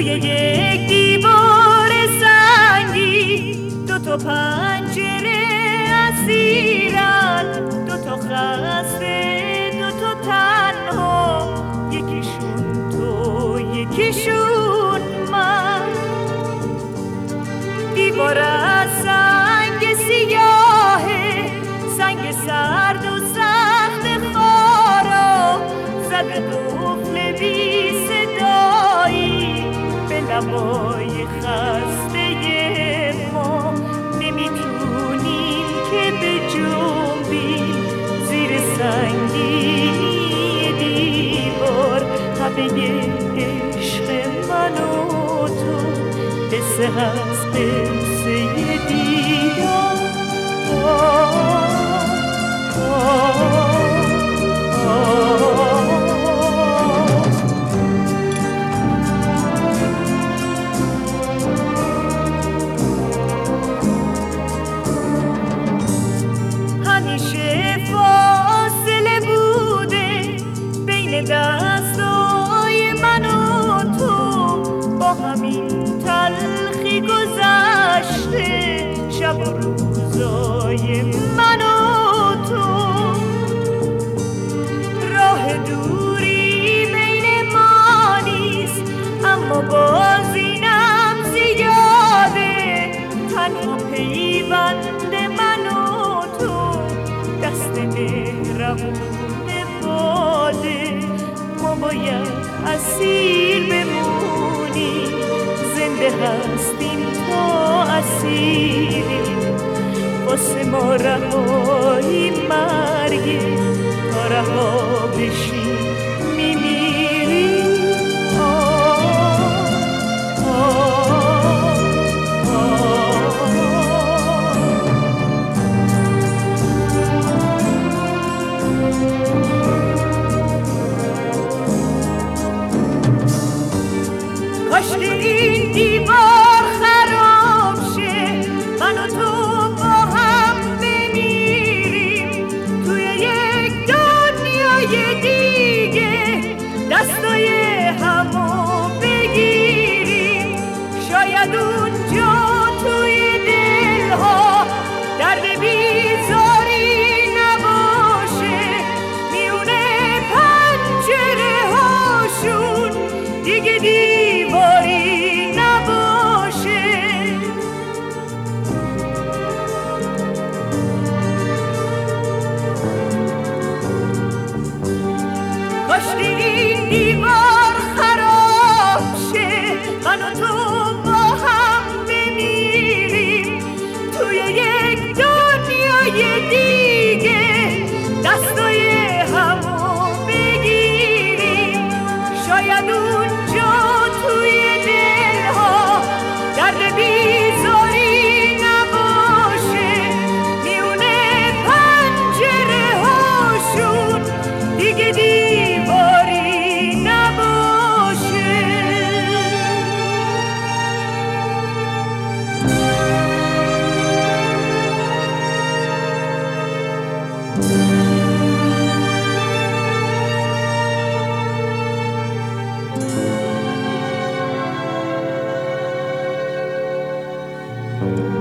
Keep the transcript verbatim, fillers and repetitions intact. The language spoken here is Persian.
یک دیوار سنگی دو تا پنجره اسیرن، دو تا خسته دو تا تنها، یکیشون تو یکیشون من. دیوار از سنگ سیاهه، سنگ سرد و سخت خارا، زده قفل بی صدایی به لبای خسته ما. نمیتونیم که بجنبیم زیر سنگینی دیوار، همه عشق من و تو قصه هست، قصه دیدار. همیشه فاصله بوده بین دستای من و تو، با همین تلخی گذشته شب و روزای من و تو. راه دوری بین ما نیست، اما باز اینم زیاده، تنها پیوند من و تو دست مهربون باده. ما باید اسیر بمونیم، زنده هستیم تا اسیریم، واسه ما رهایی مرگه، تا رها بشیم میمیریم. کاش که این دیوار خراب شه، من و تو با هم بمیریم توی یک دنیای دیگه، دستای همو بگیریم. شاید اونجا توی دلها درد بیزاری نباشه، میونه پنجره هاشون دیگه دیواری نباشه. کاش که این دیوار خراب شه، من و تو با هم بمیریم توی یک دنیای دیگه، دستای همو بگیریم. شاید اونجا توی دلها درد بیزاری نباشه، میونه پنجره هاشون دیگه دیواری نباشه. thank you